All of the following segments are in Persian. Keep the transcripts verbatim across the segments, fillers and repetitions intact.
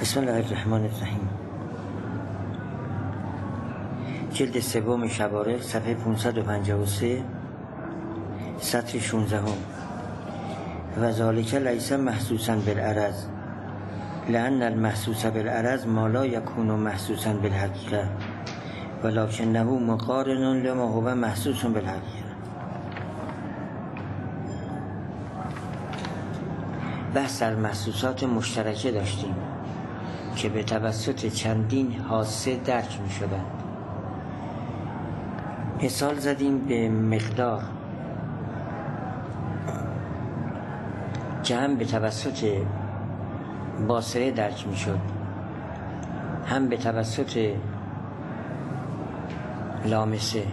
بسم الله الرحمن الرحیم. جلد سوم شبارق، صفحه پانصد و پنجاه و سه، سطر شانزده. و ذالک لیس محسوسا بالعرض لأن المحسوس بالعرض ما لا یکون محسوسا بالحقیقه ولکنه مقارن لما هو محسوس بالحقیقه. بحث در محسوسات مشترکه داشتیم که به توسط چندین حاسه درک می شدن. مثال زدیم به مقدار که هم به توسط باصره درک می شد، هم به توسط لامسه.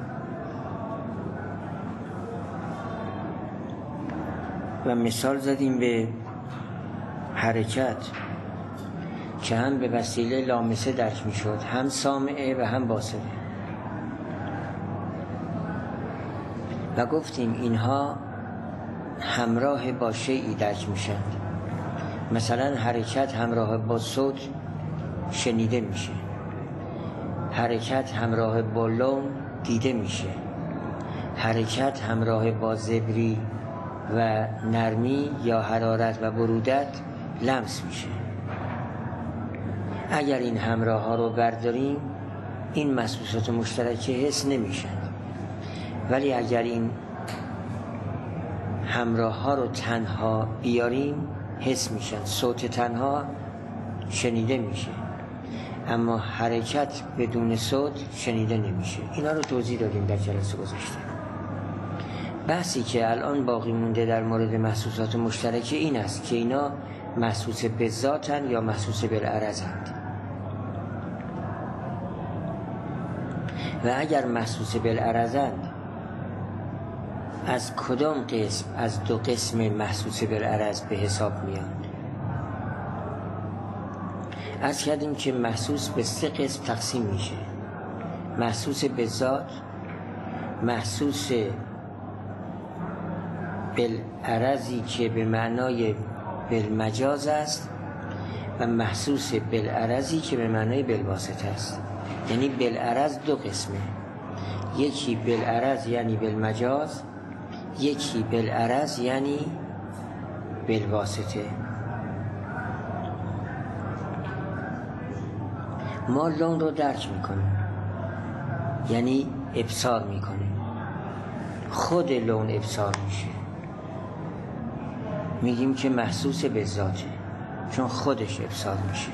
و مثال زدیم به حرکت که هم به وسیله لامسه درک می شد، هم سامعه و هم باصره. و گفتیم اینها همراه با شیئی درک می شد. مثلا حرکت همراه با صوت شنیده میشه، حرکت همراه با لون دیده میشه، حرکت همراه با زبری و نرمی یا حرارت و برودت لمس میشه. اگر این همراه ها رو برداریم این محسوسات مشترکه حس نمیشن، ولی اگر این همراه ها رو تنها بیاریم حس میشن. صوت تنها شنیده میشه، اما حرکت بدون صوت شنیده نمیشه. اینا رو توضیح دادیم در جلسه گذشته. بحثی که الان باقی مونده در مورد محسوسات مشترکه این است که اینا محسوس به ذاتن یا محسوس بالعرضند. و اگر محسوس بالعرضند از کدام قسم از دو قسم محسوس بالعرض به حساب میان؟ عرض کردیم که محسوس به سه قسم تقسیم میشه: محسوس به ذات، محسوس بالعرضی که به معنای بالمجاز است و محسوس بالعرضی که به معنای بالواسطه است. یعنی بالعرض دو قسمه، یکی بالعرض یعنی بالمجاز، یکی بالعرض یعنی بالواسطه. ما لون رو درک میکنیم، یعنی ابصار میکنیم، خود لون ابصار میشه، میگیم که محسوس به ذاته چون خودش ابصار میشه.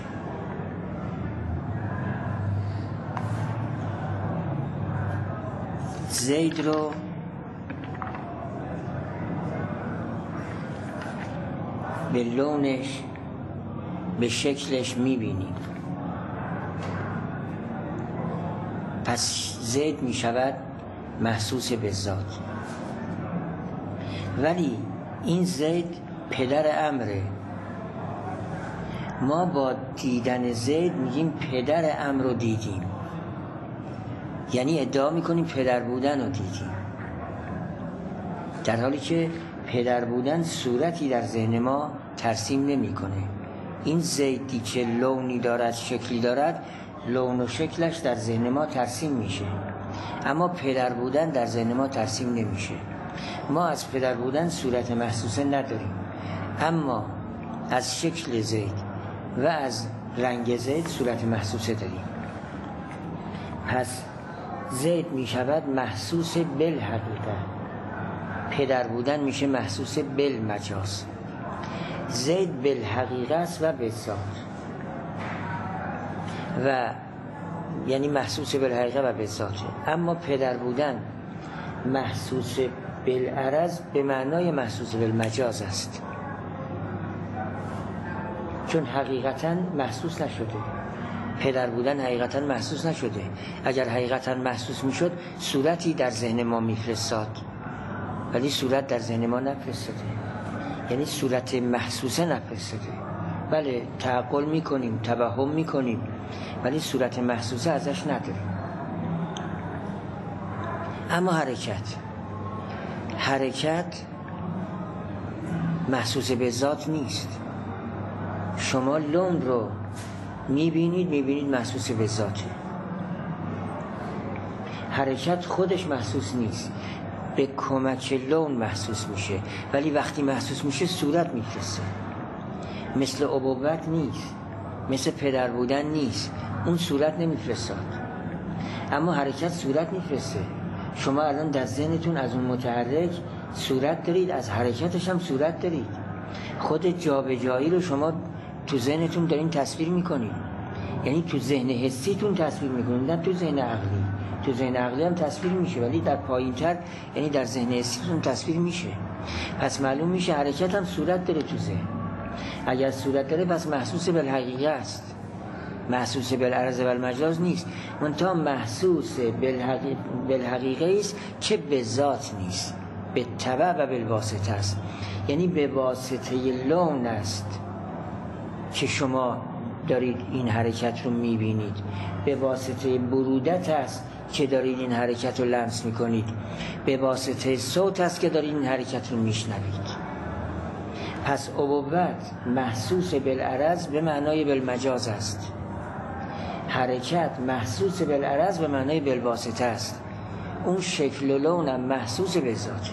زید رو به لونش به شکلش میبینیم، پس زید میشود محسوس به ذات. ولی این زید پدر امره، ما با دیدن زید میگیم پدر امر رو دیدیم، یعنی ادعا میکنیم پدر بودن رو دیدیم، در حالی که پدر بودن صورتی در ذهن ما ترسیم نمیکنه. این زیدی که لونی دارد، شکلی دارد، لون و شکلش در ذهن ما ترسیم میشه، اما پدر بودن در ذهن ما ترسیم نمیشه. ما از پدر بودن صورت محسوسه نداریم، اما از شکل زید و از رنگ زید صورت محسوسه داریم. پس زید می شود محسوس بالحقیقه، پدر بودن میشه محسوس بالمجاز. زید بالحقیقه است و بالذات، و یعنی محسوس بالحقیقه و بالذاته. اما پدر بودن محسوس بالعرض به معنای محسوس بالمجاز است، چون حقیقتا محسوس نشده. پدر بودن حقیقتا محسوس نشده. اگر حقیقتا محسوس میشد صورتی در ذهن ما میفرستاد، ولی صورت در ذهن ما نفرستاده، یعنی صورت محسوسه نفرستاده. بله تعقل میکنیم، توهم میکنیم، ولی صورت محسوسه ازش نداریم. اما حرکت حرکت محسوس به ذات نیست. شما لون رو میبینید میبینید محسوس به ذاته. حرکت خودش محسوس نیست، به کمک لون محسوس میشه، ولی وقتی محسوس میشه صورت میفرسته. مثل ابوت نیست، مثل پدر بودن نیست، اون صورت نمیفرستاد، اما حرکت صورت میفرسته. شما الان در ذهنتون از اون متحرک صورت دارید، از حرکتش هم صورت دارید. خود جابجایی رو شما تو ذهنتون دارین تصویر میکنید، یعنی تو ذهن حسیتون تصویر میکنید، نه تو ذهن عقلی. تو ذهن عقلی هم تصویر میشه، ولی در پایین‌تر یعنی در ذهن حسیتون تصویر میشه. پس معلوم میشه حرکت هم صورت داره تو ذهن. اگر صورت داره پس محسوس بالحقیقه است، محسوس بالعرض و المجاز نیست. منتها محسوس بالحقیقه است که به ذات نیست، به تبع و بالواسطه است. یعنی به واسطه لون است که شما دارید این حرکت رو میبینید، به واسطه برودت است که دارید این حرکت رو لمس میکنید، به واسطه صوت است که دارید این حرکت رو میشنوید. پس ابوت محسوس بالعرض به معنای بالمجاز است، حرکت محسوس بالعرض به معنای بالواسطه است. اون شکل و لونم محسوس به ذاته.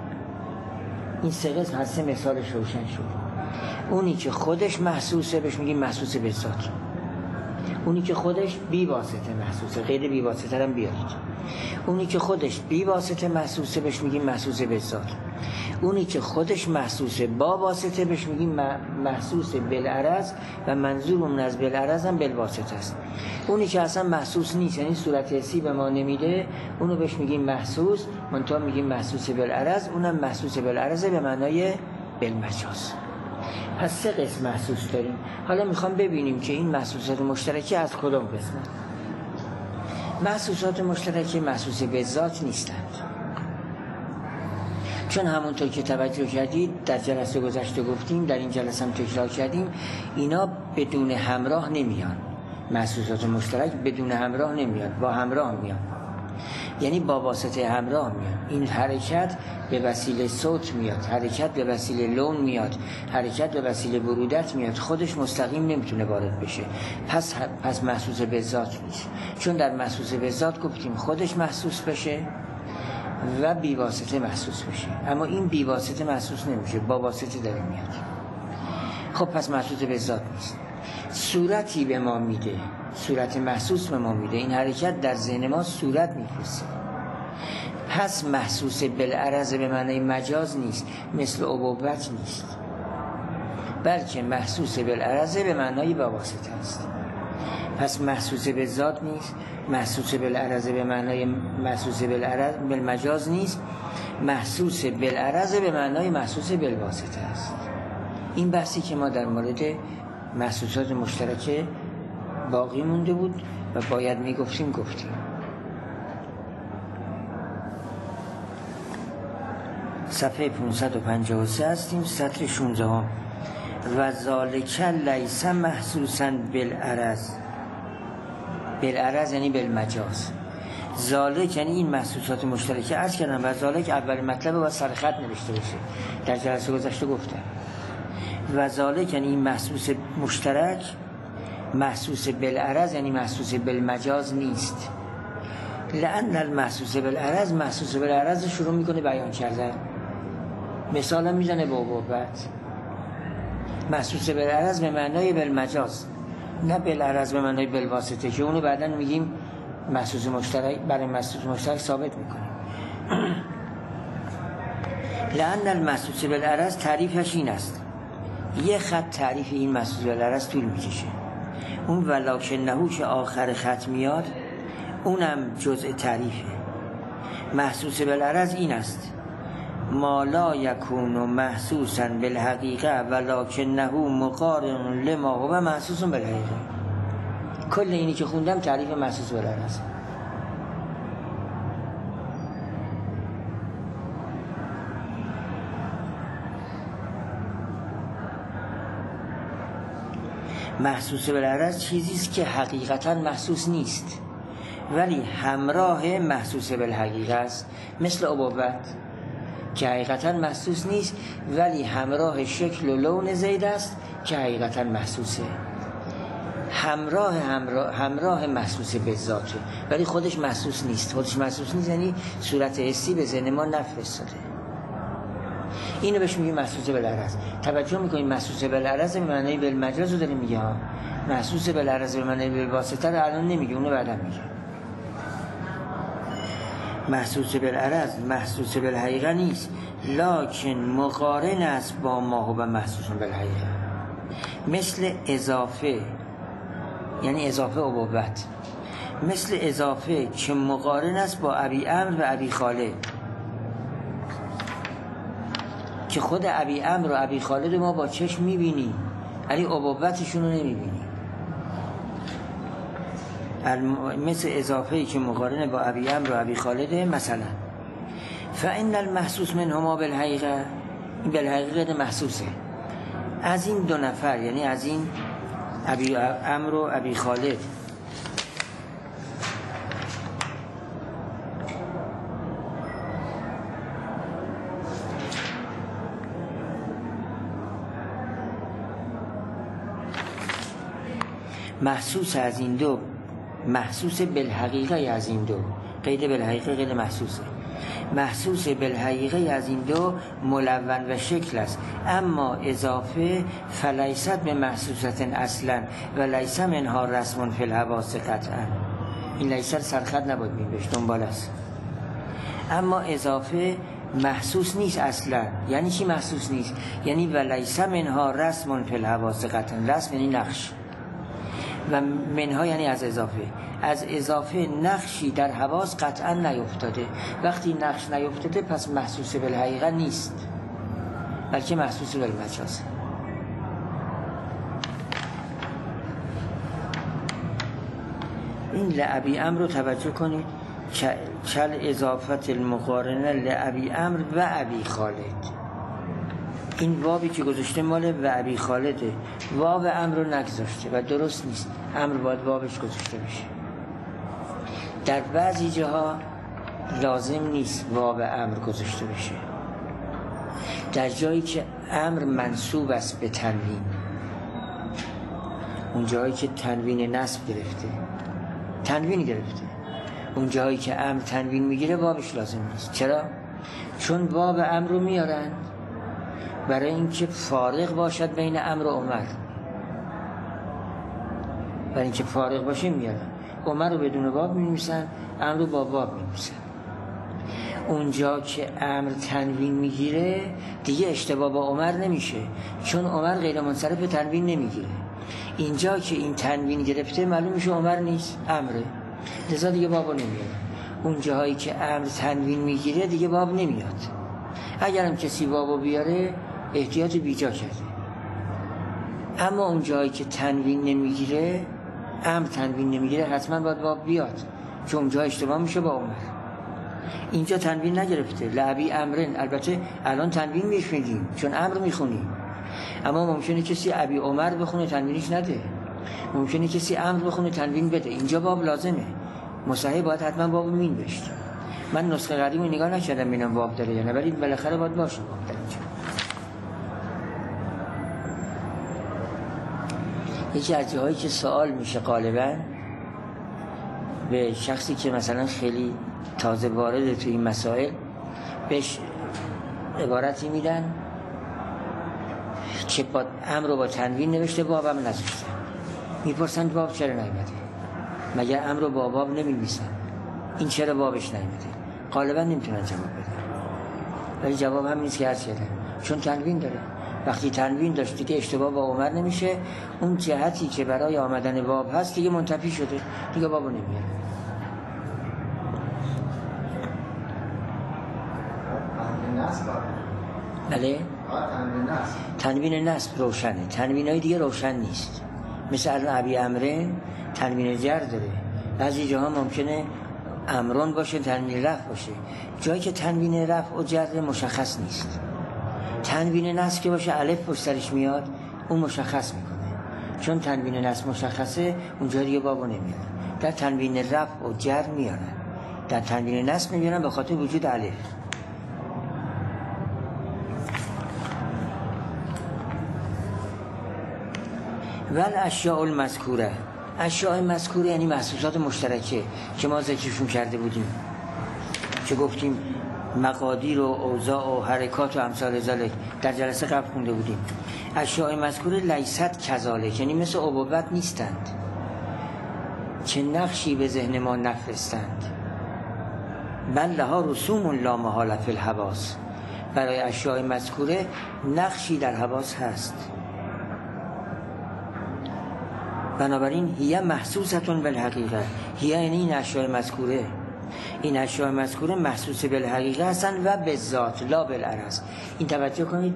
این سه قسم هست، سه مثالش روشن شد. اونی که خودش محسوسه بهش میگیم محسوس به ذات، اونی که خودش بی واسطه محسوسه، غیر بی واسطه هم بیارید. اونی که خودش بی واسطه محسوسه بهش میگیم محسوس به ذات، اونی که خودش محسوسه با واسطه بهش میگیم محسوس بالعرض و منظورمون از بالعرض هم بالواسطه است. اونی که اصلا محسوس نیست، یعنی صورت حسی به ما نمیده، اونو بهش میگیم محسوس، منتها میگیم محسوس بالعرض، اونم محسوس بالعرض به معنای بالمجاز. پس سه قسم محسوس داریم. حالا میخوام ببینیم که این محسوسات مشترکه از کدام قسمه. محسوسات مشترکه محسوس به ذات نیستند، چون همونطور که توجه کردید در جلسه گذشته گفتیم، در این جلسه هم تکرار کردیم، اینا بدون همراه نمیان. محسوسات مشترک بدون همراه نمیاد، با همراه میان، یعنی با واسطه همراه میاد. این حرکت به وسیله صوت میاد، حرکت به وسیله لون میاد، حرکت به وسیله برودت میاد، خودش مستقیم نمیتونه وارد بشه. پس پس محسوس به ذات نیست، چون در محسوس به ذات گفتیم خودش محسوس بشه و بی واسطه محسوس بشه، اما این بی واسطه محسوس نمیشه، با واسطه داره میاد. خب پس محسوس به ذات نیست. صورتی به ما میده، صورت محسوس به ما میده، این حرکت در ذهن ما صورت میفرسته. پس محسوس بالعرض به معنای مجاز نیست، مثل ابوت نیست، بلکه محسوس بالعرض به معنای با واسطه است. پس محسوس به ذات نیست، محسوس بالعرض به معنای محسوس بالعرض بالمجاز نیست، محسوس بالعرض به معنای محسوس بالواسطه است. این بحثی که ما در مورد محسوسات مشترکه باقی مونده بود و باید میگفتیم گفتیم. صفحه پانصد و پنجاه و سه هستیم، سطر شانزده هم. و ذالک لیس محسوسا بالعرض، بالعرض یعنی بالمجاز. ذالک یعنی این محسوسات مشترکه. عرض کردم و ذالک اول مطلب و سر خط نوشته بشه، در جلسه گذشته گفتم. و ذالک یعنی این محسوس مشترک محسوس بالعرض یعنی محسوس بالمجاز نیست. لأن المحسوس بالعرض محسوس بالعرض شروع میکنه بیان کردن، مثالا میزنه با ابوت. محسوس بالعرض به معنای بالمجاز، نه بالعرض به معنای بالواسطه، که اونو بعدن میگیم محسوس مشترک، برای محسوس مشترک ثابت میکنیم. لأن المحسوس بالعرض تعریفش این است، یه خط تعریف این محسوس بالعرض طول میکشه. اون ولکنهو که آخر خط میاد اونم جزء تعریفه. محسوس بالعرض این است، ما لا یکون محسوسا بالحقیقه ولکنهو مقارن لما هو محسوس بالحقیقه. کل اینی که خوندم تعریف محسوس بالعرض. محسوس بالعرض چیزی است که حقیقتا محسوس نیست ولی همراه محسوس بالحقیقه است، مثل ابوت که حقیقتا محسوس نیست ولی همراه شکل و لون زید است که حقیقتا محسوسه، همراه همراه همراه محسوس به ذاته، ولی خودش محسوس نیست. خودش محسوس نیست یعنی صورت حسی به ذهن ما نفرستاده. اینو بهش میگیم محسوس بالعرض. توجه میکنید محسوس بالعرض به معنی بالمجاز رو داره میگه ها. محسوس بالعرض به معنی بالواسطه رو الان نمیگه، اونو بعدا میگه. محسوس بالعرض محسوس بالحقیقه نیست، لکن مقارن است با ما هو محسوس بالحقیقه. مثل اضافه، یعنی اضافه ابوت، مثل اضافه که مقارن است با ابی امر و ابی خالد، که خود ابی امر و ابی خالد ما با چشم میبینیم ولی ابوتشون رو نمیبینیم. مثل اضافه که مقارن با ابی امر و ابی خالد، مثلا فإن المحسوس منهما بالحقیقه، این بالحقیقه محسوسه از این دو نفر، یعنی از این ابی امر و ابی خالد، محسوس از این دو، محسوس بالحقیقه از این دو، قید بالحقیقه قید محسوسه، محسوس بالحقیقه از این دو ملون و شکل است، اما اضافه فلیست به محسوست اصلا و لیس منها رسم فی الحواس قطعا. این لیست سرخط نباید بین بهش دنبال است. اما اضافه محسوس نیست اصلا. یعنی چی محسوس نیست؟ یعنی و لیس منها رسم فی الحواس قطعا. رسم یعنی نقش و منها یعنی از اضافه. از اضافه نقشی در حواس قطعا نیفتاده. وقتی نقش نیفتاده پس محسوس بالحقیقه نیست، بلکه محسوس بالمجاز. این لعبی امر رو توجه کنید، چل اضافت المقارنه لعبی امر و ابی خالد. این وابی که گذاشته مال و ابی خالده، واب امر رو نگذاشته و درست نیست. امر باید وابش گذاشته بشه. در بعضی جاها لازم نیست واب امر گذاشته بشه. در جایی که امر منصوب است به تنوین، اون جایی که تنوین نصب گرفته، تنوین گرفته، اون جایی که امر تنوین میگیره وابش لازم نیست. چرا؟ چون واب امر رو میارن برای اینکه فارق باشد بین امر و عمر، برای اینکه فارق باشه میارن. عمر رو بدون واب می‌نویسن، امر رو با واب می‌نویسن. اونجا که امر تنوین میگیره دیگه اشتباه با عمر نمیشه، چون عمر غیر منصرف تنوین نمیگیره. اینجا که این تنوین گرفته معلوم میشه عمر نیست، امره، لذا دیگه وابو نمیاره. اون جاهایی که امر تنوین میگیره دیگه واب نمیاد. اگرم کسی وابو بیاره احتیاط بیجا کرده. اما اون جایی که تنوین نمیگیره، امر تنوین نمیگیره، حتما باید واب بیاد، چون اونجا اشتباه میشه با عمر. اینجا تنوین نگرفته، لعبی امرن. البته الان تنوین میشنیدیم چون امر میخونیم، اما ممکنه کسی ابی عمر بخونه تنوینش نده، ممکنه کسی امر بخونه تنوین بده. اینجا واب لازمه، مصحح باید حتما واب مین بشه. من نسخه قدیمو نگاه نکردم ببینم واب داره یا نه، ولی بالاخره باید باشه واب داره. یکی از جاهایی که سوال میشه غالبا به شخصی که مثلا خیلی تازه وارده توی این مسائل، بهش عبارتی میدن که با امر رو با تنوین نوشته، واب هم نذاشته. میپرسن واب چرا نیومده؟ مگه امر رو با واب نمی‌نویسن؟ این چرا وابش نیومده؟ غالبا نمیتونن جواب بدن، ولی جواب هم نیست که هر چیه، چون تنوین داره. وقتی تنوین داشت دیگه اشتباه با عمر نمیشه، اون جهتی که برای آمدن واب هست دیگه منتفی شده، دیگه وابو نمیاره. بله؟ تنوین نصب روشنه، تنوین های دیگه روشن نیست. مثل الان ابی امرن تنوین جر داره، بعضی جاها ممکنه امرون باشه تنوین رفع باشه. جایی که تنوین رفع و جر مشخص نیست، تنوین نصب که باشه الف پشت سرش میاد، اون مشخص میکنه. چون تنوین نصب مشخصه، اونجا دیگه بابو نمیارن. در تنوین رفع و جر میارن، در تنوین نصب نمیارن به خاطر وجود الف. ول اشیاء المذکوره، اشیاء مذکوره یعنی محسوسات مشترکه که ما ذکرشون کرده بودیم، که گفتیم مقادیر و اوضاع و حرکات و امثال ذلک در جلسه قبل خونده بودیم. اشیاء مذکوره لیست کذالک، یعنی مثل ابوت نیستند که نقشی به ذهن ما نفرستند، بل لها رسوم لا محاله فی الحواس، برای اشیاء مذکوره نقشی در حواس هست. بنابراین هی محسوستون بالحقیقه، هی یعنی این اشیاء مذکوره، این اشیاء مذکوره محسوس بالحقیقه هستن و به ذات لا بالعرض. این توجه کنید،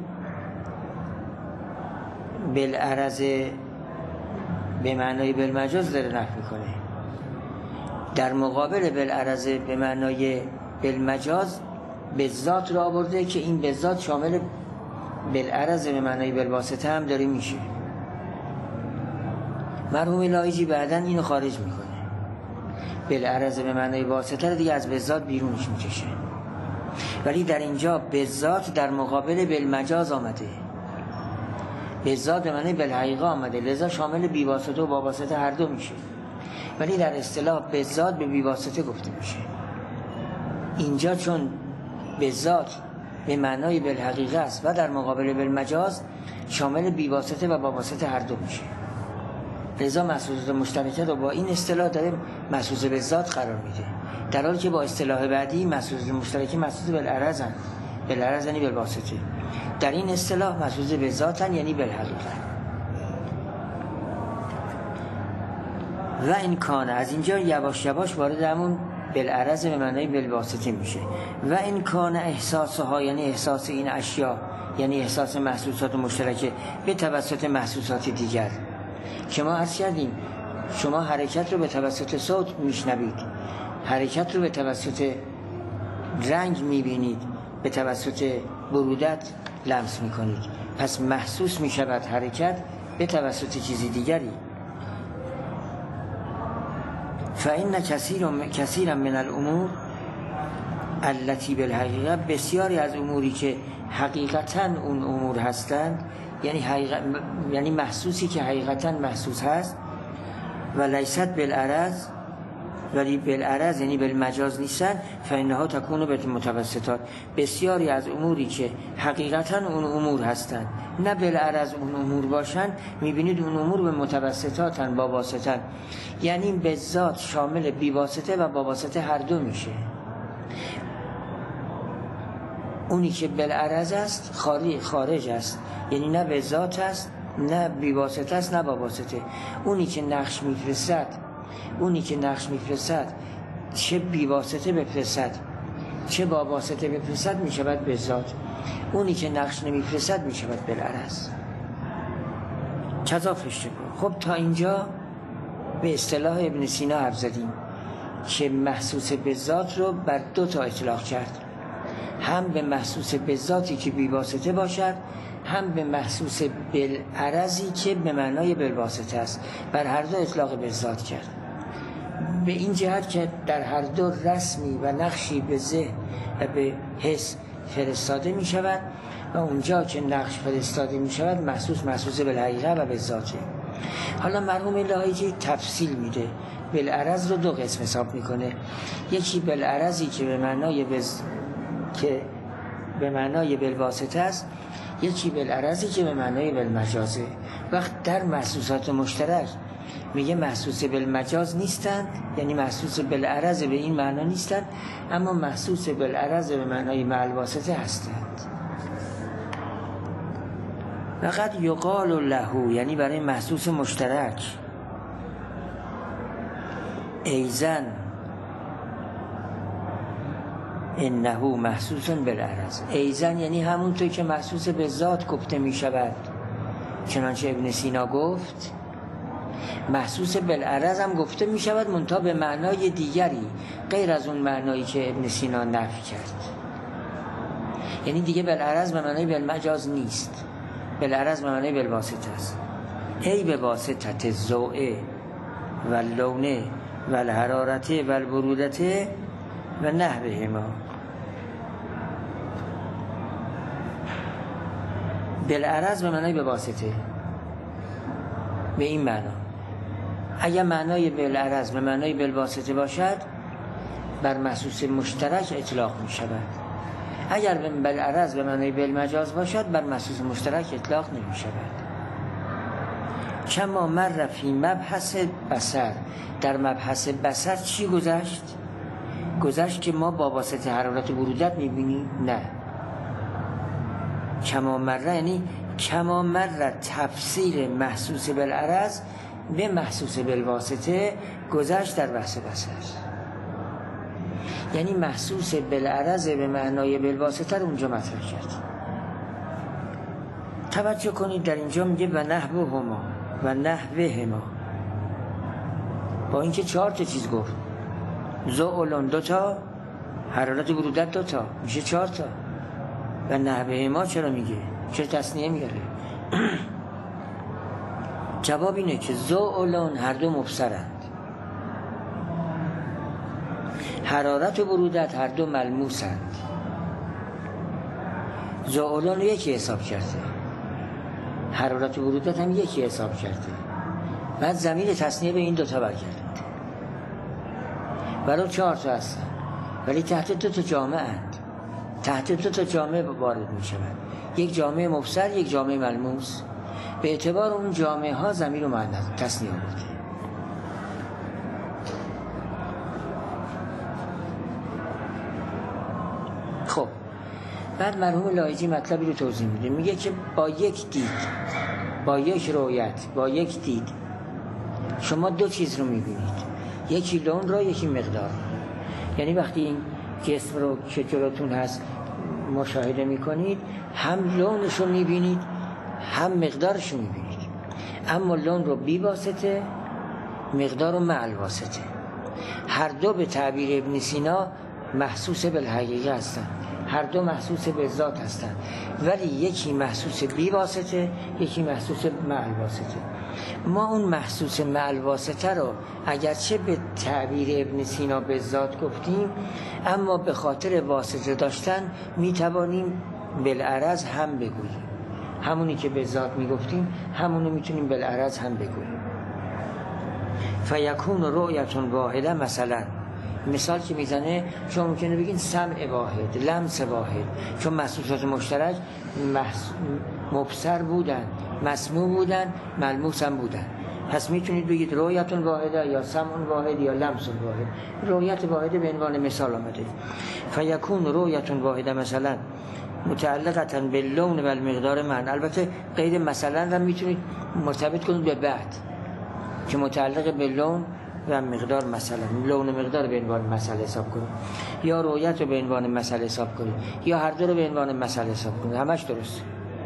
بالعرض به معنای بالمجاز داره نفی میکنه، در مقابل بالعرض به معنای بالمجاز به ذات را آورده که این به ذات شامل بالعرض به معنای بالواسطه هم داره میشه. مرحوم لایجی بعدن اینو خارج میکنه، بالعرض به معنای واسطه رو دیگه از به ذات بیرونش میکشه، ولی در اینجا به ذات در مقابل بالمجاز آمده، به ذات به معنای بالحقیقه آمده، لذا شامل بی واسطه و با واسطه هر دو میشه، ولی در اصطلاح به ذات به بی واسطه گفته میشه. اینجا چون به ذات به معنای بالحقیقه است و در مقابل بالمجاز شامل بی واسطه و با واسطه هر دو میشه، لذا محسوسات مشترکه رو با این اصطلاح داره محسوس به ذات قرار میده، در حالی که با اصطلاح بعدی محسوسات مشترکه محسوس بالعرضن، بالعرض یعنی بالواسطه، در این اصطلاح محسوس به ذاتن یعنی بالحقیقه. و این کانه، از اینجا یواش یواش وارد همون بالعرض به معنای بالواسطه میشه. و این کانه احساسها، یعنی احساس این اشیا، یعنی احساس محسوسات مشترکه به توسط محسوسات دیگر، که ما عرض کردیم شما حرکت رو به توسط صوت میشنوید، حرکت رو به توسط رنگ میبینید، به توسط برودت لمس میکنید، پس محسوس میشود حرکت به توسط چیزی دیگری. فإن کثیرا من الامور التي بالحقیقه، بسیاری از اموری که حقیقتا اون امور هستند، یعنی حقیقت، یعنی محسوسی که حقیقتا محسوس هست، و لیست بالعرض، ولی بالعرض یعنی بالمجاز نیستن، فإنها تکون به متوسطات، بسیاری از اموری که حقیقتا اون امور هستند نه بالعرض اون امور باشن، میبینید اون امور به متوسطاتن، با واسطن، یعنی به ذات شامل بی واسطه و با واسطه هر دو میشه. اونی که بالعرض است خارج خارج است، یعنی نه به ذات است نه بی واسطه است نه با واسطه. اونی که نقش میفرستد اونی که نقش میفرستد چه بی واسطه بفرستد چه با واسطه بفرستد میشود به ذات، اونی که نقش نمیفرستد میشود بالعرض. کذا فشته کن. خب تا اینجا به اصطلاح ابن سینا حرف زدیم که محسوس به ذات رو بر دو تا اطلاق کرد، هم به محسوس به ذاتی که بی واسطه باشد، هم به محسوس بالعرضی که به معنای بالواسطه است، بر هر دو اطلاق به ذات کرد، به این جهت که در هر دو رسمی و نقشی به ذهن و به حس فرستاده می شود و اونجا که نقش فرستاده می شود محسوس محسوس بالحقیقه و به ذاته. حالا مرحوم لایجی تفصیل میده، بالعرض رو دو قسم حساب میکنه، یکی بالعرضی که به معنای بز... که به معنای بالواسطه است، یکی بالعرضی که به معنای بالمجازه. وقت در محسوسات مشترک میگه محسوس بالمجاز نیستند، یعنی محسوس بالعرض به این معنا نیستند، اما محسوس بالعرض به معنای بالواسطه هستند. فقط یقال له، یعنی برای محسوس مشترک، ایزن انه محسوس بالعرض، ایزن یعنی همونطور که محسوس به ذات گفته می شود، چنانچه ابن سینا گفت، محسوس بالعرض هم گفته می شود، منتها به معنای دیگری غیر از اون معنایی که ابن سینا نفی کرد، یعنی دیگه بالعرض به معنای بالمجاز نیست، بالعرض به معنای بالواسطه است. ای به واسطه الضوء و اللون و الحرارت و البرودت و نحوهما. بالعرض به معنای به واسطه، به این معنا. اگر معنای بالعرض به معنای بالواسطه باشد بر محسوس مشترک اطلاق می شود. اگر بالعرض به معنای بالمجاز باشد بر محسوس مشترک اطلاق نمی شود. کما مر فی مبحث بصر، در مبحث بصر چی گذشت؟ گذشت که ما با واسطه حرارت برودت می بینیم؟ نه. کما مر یعنی کما مر تفسیر محسوس بالعرض به محسوس بالواسطه گذشت در بحث بصر. یعنی محسوس بالعرض به معنای بالواسطه رو اونجا مطرح کرد. توجه کنید در اینجا میگه و نحوهما و نحوهما، با اینکه چهار تا چیز گفت، زئولون دو تا، حرارت برودت دو تا، میشه چهار تا. و نحوهما چرا میگه؟ چرا تثنیه میاره؟ جواب اینه که زئولون هر دو مبصرند، حرارت و برودت هر دو ملموسند. زئولون رو یکی حساب کرده، حرارت و برودت هم یکی حساب کرده، بعد ضمیر تثنیه به این دوتا برگردند. برای چهار تا هستن ولی تحت دو تا جامعه اند، تحت دو تا جامعه وارد می شود، یک جامعه مبصر یک جامعه ملموس. به اعتبار اون جامعه ها ضمیر و مؤنث تثنیه آورده. خب بعد مرحوم لایجی مطلبی رو توضیح میده، میگه که با یک دید، با یک رؤیت، با یک دید شما دو چیز رو میبینید، یکی لون رو یکی مقدار. یعنی وقتی این جسم رو که جلوتون هست مشاهده میکنید، هم لونش رو میبینید هم مقدارش رو میبینید، اما لون رو بی واسطه، مقدار رو مع الواسطه. هر دو به تعبیر ابن سینا محسوس بالحقیقه هستند، هر دو محسوس به ذات هستند، ولی یکی محسوس بی واسطه یکی محسوس مع الواسطه. ما اون محسوس مع الواسطه رو اگرچه به تعبیر ابن سینا به ذات گفتیم، اما به خاطر واسطه داشتن میتوانیم بالعرض هم بگوییم، همونی که به ذات میگفتیم همونو میتونیم بالعرض هم بگوییم. فیکون رؤیت واحده، مثلا مثال که میزنه شما ممکنه بگین سمع واحد، لمس واحد، چون محسوسات مشترک مبصر بودن، مسموع بودن، ملموس هم بودن. پس میتونید بگید رؤیت واحده یا سمع واحد یا لمس واحد. رؤیت واحده به عنوان مثال آمده. فیکون رؤیت واحده مثلا متعلقتا باللون و المقدار من. البته قید مثلا را میتونید مرتبط کنید به بعد که متعلق به لون و مقدار، مثلا لون و مقدار به عنوان مسئله حساب کنید، یا رؤیت رو به عنوان مسئله حساب کنید، یا هر دو رو به عنوان مسئله حساب کنید، همش درست.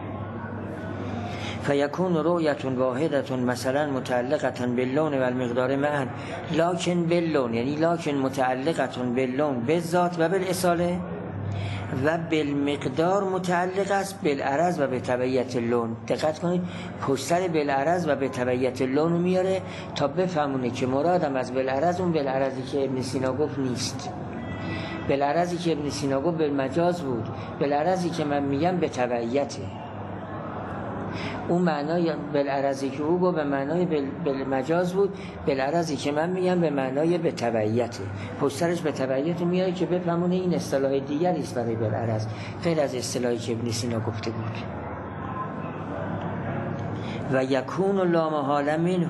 فیکون رؤیت واحده مثلا متعلقه باللون و المقدار معا، لکن باللون یعنی لکن متعلقه باللون بالذات و بالاصاله، و بالمقدار متعلق است بالعرض و به تبعیت لون. دقت کنید پشت سر بالعرض و به تبعیت لون رو میاره تا بفهمونه که مرادم از بالعرض اون بالعرضی که ابن سینا گفت نیست. بالعرضی که ابن سینا گفت بالمجاز بود، بالعرضی که من میگم به تبعیته. اون معنای بالعرضی که او گفت به معنای بالمجاز بود، بالعرضی که من میگم به معنای به تبعیته. پشت سرش به تبعیت میاره که بفهمونه این اصطلاح دیگری است برای بالعرض، غیر از اصطلاحی که ابن سینا گفته بود. و یکون لا محاله منه،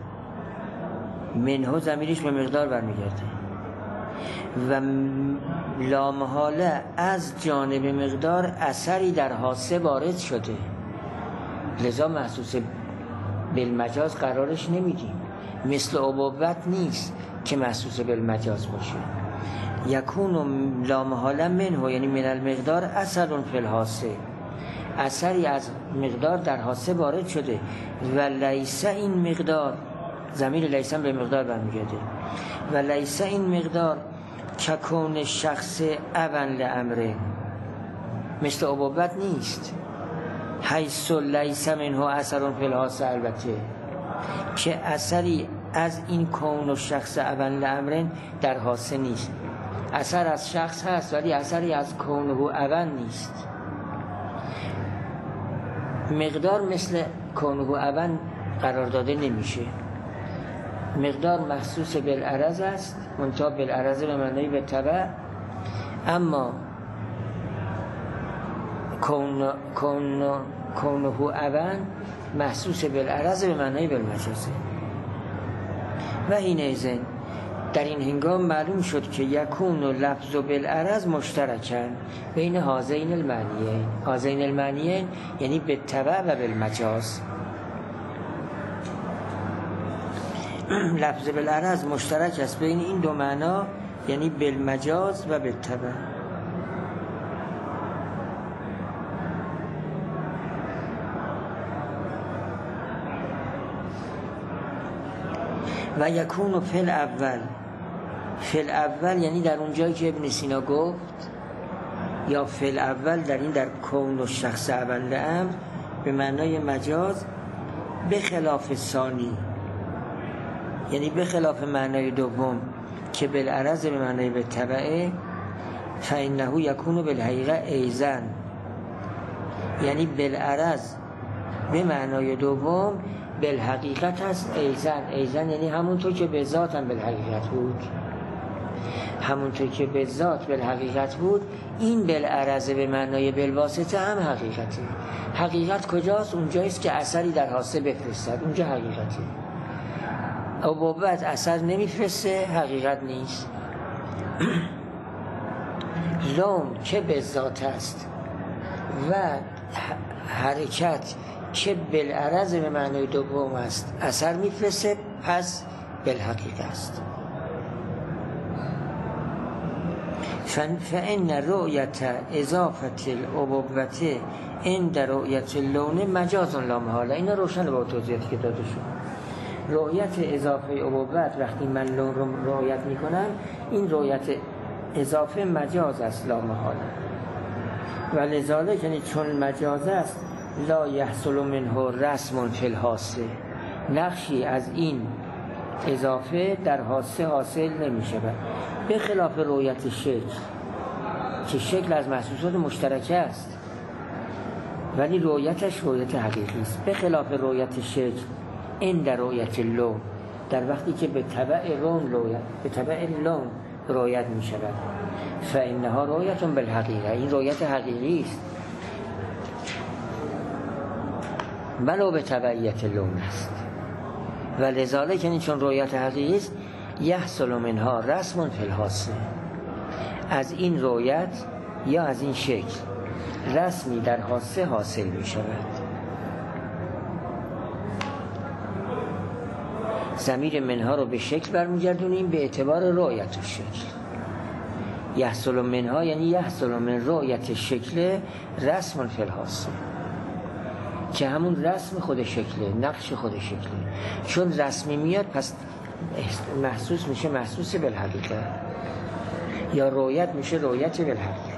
منه ضمیرش به مقدار برمیگرده، و لا محاله از جانب مقدار اثری در حاسه وارد شده، لذا محسوس بالمجاز قرارش نمیدیم. مثل ابوت نیست که محسوس بالمجاز باشه. یکون لا محاله منه یعنی من المقدار اثر فی الحاسه، اثری از مقدار در حاسه وارد شده. و لیس این مقدار، ضمیر لیس به مقدار برمیگرده، و لیس این مقدار ککون شخص ابن لامره، مثل ابوت نیست. حیث لیس منه اثر فی الحاسه، البته که اثری از این کون و شخص ابن لامرن در حاسه نیست. اثر از شخص هست ولی اثری از کون و ابن نیست. مقدار مثل کون و ابن قرار داده نمیشه. مقدار مخصوص بالعرض است، منتها بالعرض به معنای به تبع، اما کون کون کونه ابن محسوس بالعرض به معنای بالمجازه. و حینئذ در این هنگام معلوم شد که یکون و لفظ و بالعرض مشترکن بین هذین المعنیین. هذین المعنیین یعنی بالتبع و بالمجاز. لفظ بالعرض مشترک است بین این دو معنا، یعنی بالمجاز و بالتبع. و یکون فی الاول، فی الاول یعنی در اون جایی که ابن سینا گفت، یا فی الاول در این در کون و شخص اول امر به معنای مجاز، به خلاف ثانی یعنی به خلاف معنای دوم که بالعرض به معنای به تبعه، فانه یکون بالحقیقه ایزن، یعنی بالعرض به معنای دوم بالحقیقت است ایزن. ایزن یعنی همونطور که به ذات هم بالحقیقت بود، همونطور که به ذات بالحقیقت بود، این بالعرض به معنای بالواسطه هم حقیقته. حقیقت کجاست؟ اونجاییست که اثری در حاسه بفرستد، اونجا حقیقته. ابوبت اثر نمیفرسته، حقیقت نیست. لون که به ذات است و حرکت که بالعرض به معنای دوم است اثر میفرسته، پس بالحقیقت است. فان رؤیت اضافت الابوت عند رؤیت اللون مجاز لا محاله. اینا روشن با توضیحاتی که داده شد. رؤیت اضافه ابوت وقتی من لون رو رؤیت میکنم، این رؤیت اضافه مجاز است لا محاله. و لذالک یعنی چون مجاز است لا یحصل منه رسم فی الحاصل، نقشی از این اضافه در حاصل حاصل نمی شود. به خلاف رؤیت شکل که شکل از محسوسات مشترکه است ولی رؤیتش رؤیت حقیقی است. به خلاف رؤیت شکل این در رؤیت لون، در وقتی که به تبع لون رؤیت به تبع لون رؤیت می شود، فانها رؤیت بالحقیقه، این رؤیت حقیقی است ولو به تبعیت لون است. و لذالک یعنی چون رؤیت حقیقی است یحصل منها رسم فی الحاصل، از این رؤیت یا از این شکل رسمی در حاصل حاصل می شود. ضمیر منها رو به شکل برمیگردونیم به اعتبار رؤیت و شکل. یحصل منها یعنی یحصل من رؤیت شکل رسم فی الحاصل، که همون رسم خود شکله، نقش خود شکله. چون رسمی میاد پس محسوس میشه محسوس بالحقیقه، یا رؤیت میشه رؤیت بالحقیقه.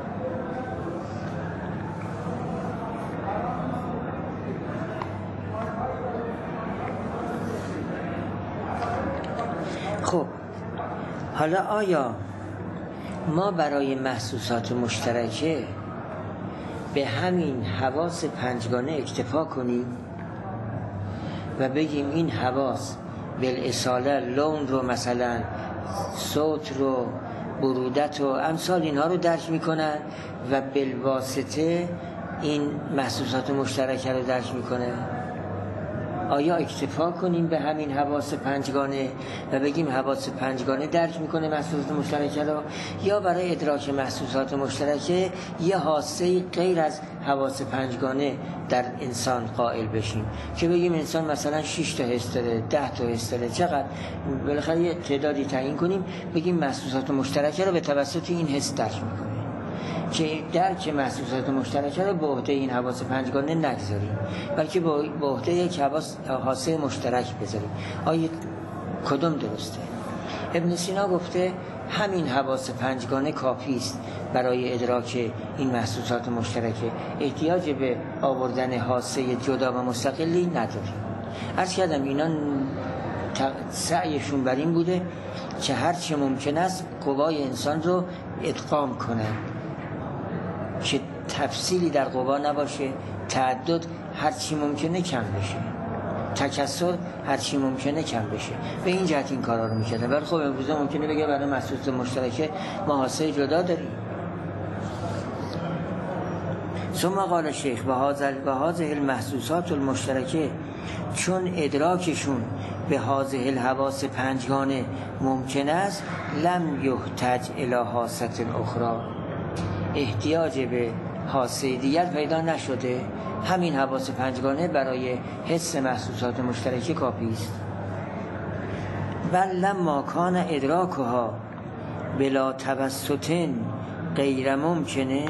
خب حالا آیا ما برای محسوسات مشترکه به همین حواس پنجگانه اکتفا کنیم و بگیم این حواس بالاصاله لون رو مثلا صوت رو برودت و امثال اینها رو درک میکنن و بالواسطه این محسوسات مشترکه رو درک میکنه؟ آیا اکتفا کنیم به همین حواس پنجگانه و بگیم حواس پنجگانه درک میکنه محسوسات مشترکه رو، یا برای ادراک محسوسات مشترکه یه حاسه غیر از حواس پنجگانه در انسان قائل بشیم که بگیم انسان مثلا شش تا حس داره، ده تا حس داره، چقدر بالاخره یه تعدادی تعیین کنیم بگیم محسوسات مشترکه رو به توسط این حس درک میکنه، که درک محسوسات مشترکه رو به عهده این حواس پنجگانه نگذاریم بلکه به عهده یک حواس حاسه مشترک بذاریم. آیا کدوم درسته؟ ابن سینا گفته همین حواس پنجگانه کافی است برای ادراک این محسوسات مشترکه، احتیاج به آوردن حاسه جدا و مستقلی نداریم. عرض کردم اینا سعیشون بر این بوده که هر چه ممکن است قوای انسان رو ادغام کنن، که تفصیلی در قوا نباشه، تعدد هر چی ممکنه کم بشه. تکثر هر چی ممکنه کم بشه. به این جهت این کارا رو میکردن. ولی خب امروز ممکنه بگه برای محسوس مشترکه ما حاسه جدا داریم. ثم قال شیخ و هذه المحسوسات المشترکه، چون ادراکشون به هذه الحواس پنجگانه ممکن است، لم یحتاج الی حاسه اخرى، احتیاج به حاسه دیگر پیدا نشده، همین حواس پنجگانه برای حس محسوسات مشترکه کافی است. بل لما کان ادراکها بلا توسط غیر ممکنه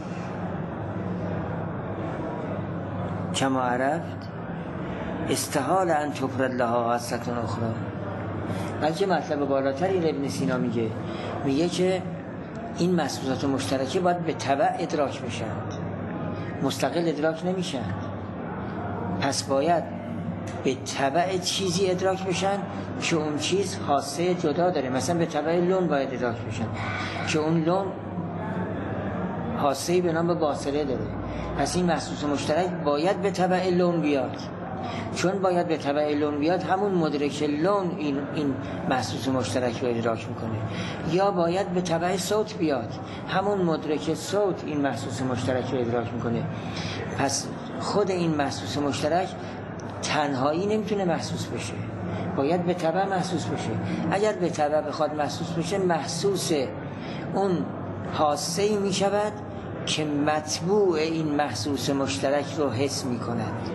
کما عرفت استحال ان تفرد لها حاسه اخرى. بلکه مطلب بالاتری ابن سینا میگه میگه که این محسوسات مشترکه باید به تبع ادراک بشن، مستقل ادراک نمیشن. پس باید به تبع چیزی ادراک بشن که اون چیز حاسه جدا داره. مثلا به تبع لون باید ادراک بشن که اون لون حاسه‌ای به نام باصره داره. پس این محسوس مشترک باید به تبع لون بیاد. چون باید به تبع لون بیاد، همون مدرک لون این این محسوس مشترک رو ادراک میکنه. یا باید به تبع صوت بیاد، همون مدرک صوت این محسوس مشترک رو ادراک میکنه. پس خود این محسوس مشترک تنهایی نمیتونه محسوس بشه، باید به تبع محسوس بشه. اگر به تبع بخواد محسوس بشه، محسوس اون حاسه‌ای میشود که مطبوع این محسوس مشترک رو حس میکند.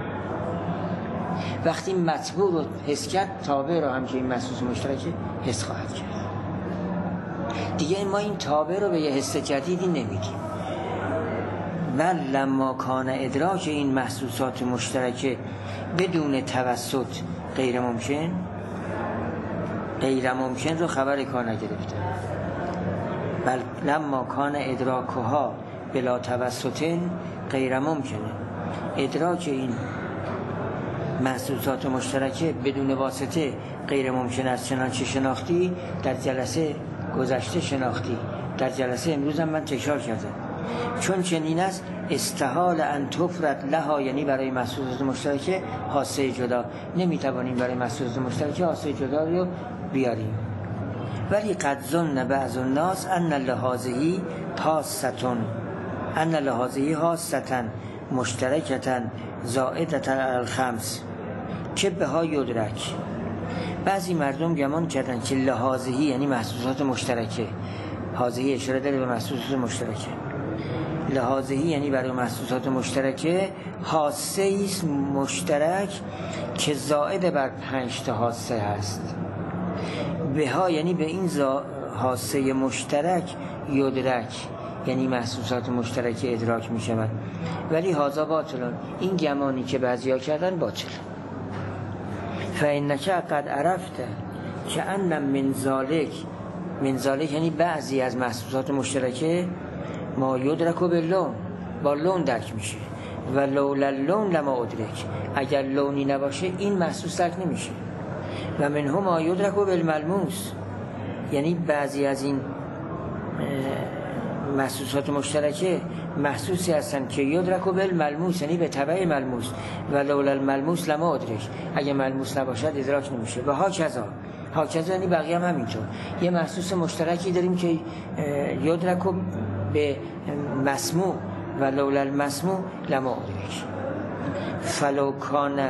وقتی مطبوع رو حس کرد، تابع رو هم که این محسوس مشترک حس خواهد کرد. دیگه ما این تابع رو به یه حس جدیدی نمیدیم. بل لما کان ادراک این محسوسات مشترکه بدون توسط غیر ممکن، غیر ممکن رو خبر کار نگرفته. بل لما کان ادراکها بلا توسط غیر ممکنه، ادراک این محسوسات مشترکه بدون واسطه غیر ممکن است. چنانچه شناختی در جلسه گذشته شناختی در جلسه امروز هم من تکرار کردم. چون چنین است استحال ان تفرد لها، یعنی برای محسوسات مشترکه حاسه جدا نمیتوانیم برای محسوسات مشترکه حاسه جدا رو بیاریم. ولی قد ظن بعض الناس ان لهذه حاسه ان لهذه حاسه مشترکه زائده علی الخمس که بها یدرک. بعضی مردم گمان کردن که لهذه یعنی محسوسات مشترکه، هذه اشاره داره به محسوسات مشترکه، لهذه یعنی برای محسوسات مشترکه حاسه است مشترک که زائد بر پنج تا حاسه هست. بها یعنی به این حاسه مشترک یدرک یعنی محسوسات مشترک ادراک می شود. ولی هذا باطلون، این گمانی که بعضیا کردن باطل. فإنک قد عرفت که ان من ذالک، من ذالک یعنی بعضی از محسوسات مشترکه ما یدرک و باللون، با لون درک میشه. و لولا اللون لما ادرک، اگر لونی نباشه این محسوس درک نمیشه. و منهم ما یدرک و بالملموس، یعنی بعضی از این محسوسات مشترکه محسوسی هستن که یدرک و بالملموس یعنی به تبع ملموس. و لولا الملموس لما ادرک، اگه ملموس نباشد ادراک نمیشه. و ها کذا، ها کذا یعنی بقیه هم همینطور. یه محسوس مشترکی داریم که یدرک و به مسموع و لولا المسموع لما ادرک. فلو کان،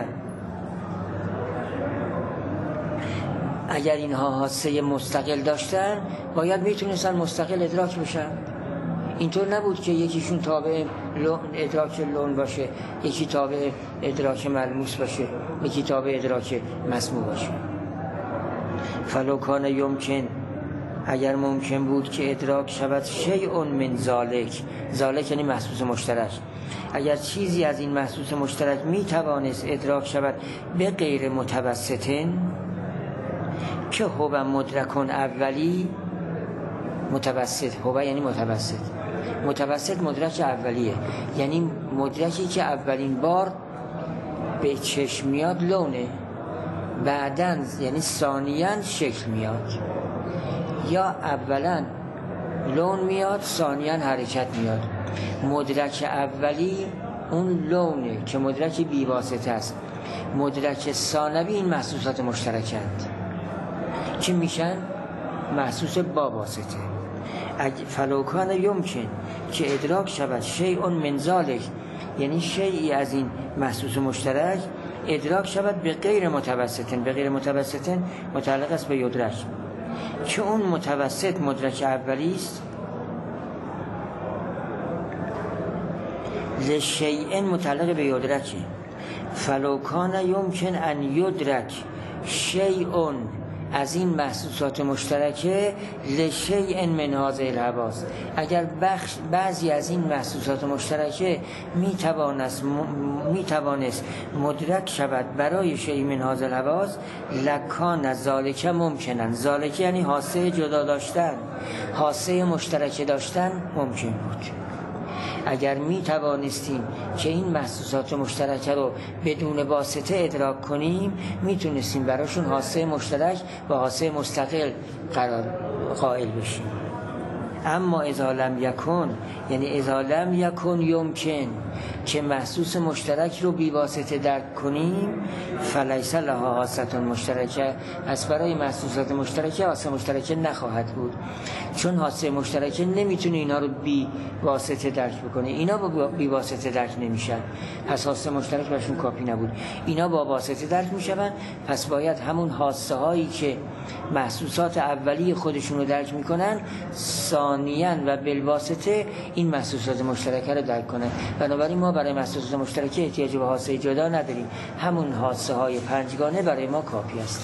اگر اینها حاسه مستقل داشتن باید میتونستن مستقل ادراک بشن. اینطور نبود که یکیشون تابع ادراک لون باشه، یکی تابع ادراک ملموس باشه، یکی تابع ادراک مسموع باشه. فلو کان یمکن، اگر ممکن بود که ادراک شود شیء من ذالک، ذالک یعنی محسوس مشترک، اگر چیزی از این محسوس مشترک می توانست ادراک شود به غیر متوسطن که هو مدرکون اولی، متوسط هو یعنی متوسط، متوسط مدرک اولیه، یعنی مدرکی که اولین بار به چشم میاد لونه، بعدن یعنی ثانیاً شکل میاد، یا اولاً لون میاد ثانیاً حرکت میاد. مدرک اولی اون لونه که مدرک بیواسطه است. مدرک ثانوی این محسوسات مشترکند که میشن محسوس با واسطه. فلوکان یمکن که ادراک شود شیء من ذلک، یعنی شیئی از این محسوس مشترک ادراک شود به غیر متوسطن. به غیر متوسطن متعلق است به یدرک، که اون متوسط مدرک اولی است. لشیء متعلق به یدرک. فلوکان یمکن ان یدرک شیء از این محسوسات مشترکه لشیء من هذه الحواس، اگر بخش بعضی از این محسوسات مشترکه میتوانست میتوانست مدرک شود برای شیء من هذه الحواس، لکان ذالک ممکنن. ذالک یعنی حاسه جدا داشتن، حاسه مشترک داشتن ممکن بود. اگر می توانستیم که این محسوسات مشترک رو بدون واسطه ادراک کنیم، می تونستیم براشون حاسه مشترک و حاسه مستقل قرار قائل بشیم. اما اذا لم یکن، یعنی اذا لم یکن یمکن که محسوس مشترک رو بی واسطه درک کنیم، فلیس لها حاسه مشترکه، پس برای محسوسات مشترکه حاسه مشترکه نخواهد بود، چون حاسه مشترکه نمیتونه اینا رو بی واسطه درک بکنه. اینا با بی واسطه درک نمیشن، پس حاسه مشترک برشون کافی نبود. اینا با واسطه درک میشن، پس باید همون حاسه هایی که محسوسات اولی خودشون رو درک میکنن ثانیاً و بالواسطه این محسوسات مشترکه رو درک کنن. بنابراین ما برای محسوسات مشترکه احتیاج به حاسه جدا نداریم، همون حاسه های پنجگانه برای ما کافی است.